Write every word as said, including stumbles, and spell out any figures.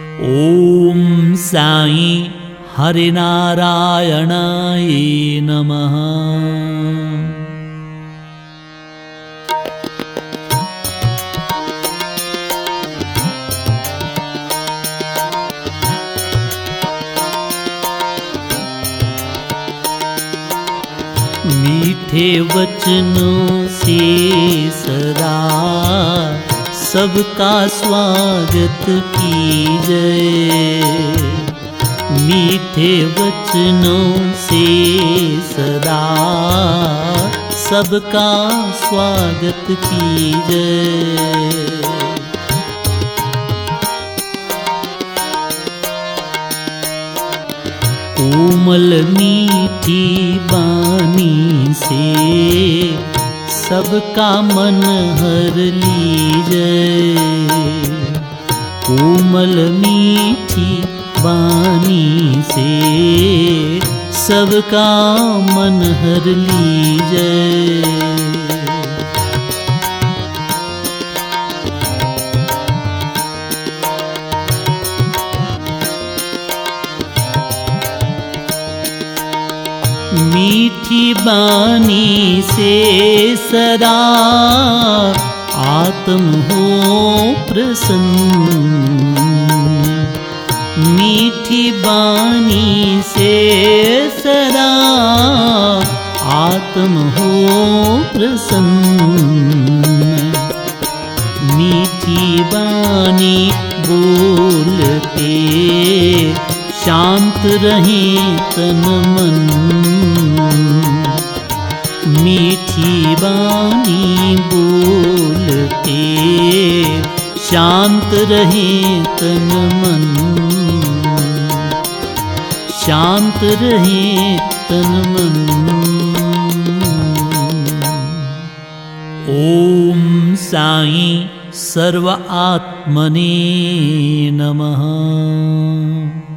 ओम साई हरिनारायणाय नमः। मीठे वचनों से सदा सबका स्वागत कीजिए। मीठे वचनों से सदा सबका स्वागत कीजिए। कोमल मीठी बानी से सबका मन हर लीजिए। कोमल मीठी बानी से सबका मन हर लीजिए। मीठी बानी से सदा आत्म हो प्रसन्न। मीठी बानी से सदा आत्म हो प्रसन्न। मीठी बानी बोलते शांत रहे तन मन। मीठी बानी बोलते शांत रहे तन मन। शांत रहे तन मन। ओम साई सर्व आत्मने नमः।